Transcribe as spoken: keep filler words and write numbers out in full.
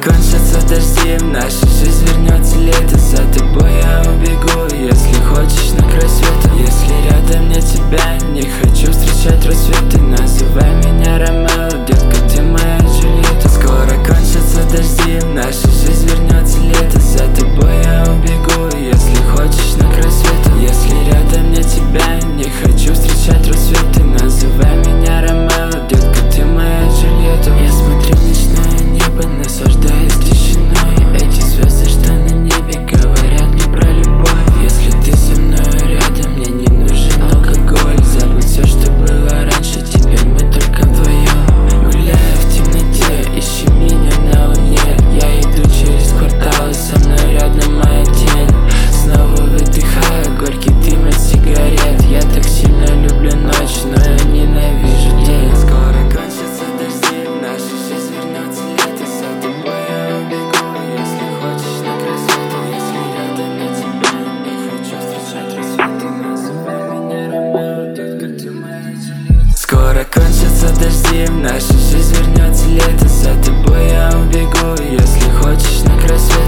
кончатся дожди, в нашу жизнь вернется лето. За тобой я убегу, если хочешь на край света. Если рядом нет тебя, не хочу встречать рассветы. Называй меня Ромео, детка, ты моя Джульетта. Скоро кончатся дожди, в нашу жизнь вернется лето. За тобой я убегу, если хочешь на край света. Если рядом нет тебя, не хочу встречать рассветы. Называй меня Ромео, детка, ты моя Джульетта. Я смотрю в ночное небо, наслаждаюсь тишиной. Эти звезды, что на небе, говорят мне про любовь. Если ты со мной рядом, мне не нужен алкоголь. Забудь все, что было раньше, теперь мы только вдвоем. Гуляя в темноте, ищи меня на луне. Я иду через кварталы, со мной рядом моя тень. Снова выдыхаю горький дым от сигарет. Я так сильно люблю ночь, но я ненавижу день. Скоро кончатся дожди, в нашу жизнь вернется лето. За тобой я убегу, если хочешь на край света. Если рядом нет тебя, не хочу встречать рассветы. Называй меня Ромео, детка, ты моя Джульетта. Скоро кончатся дожди, в нашу жизнь вернется лето. За тобой я убегу, если хочешь на край света.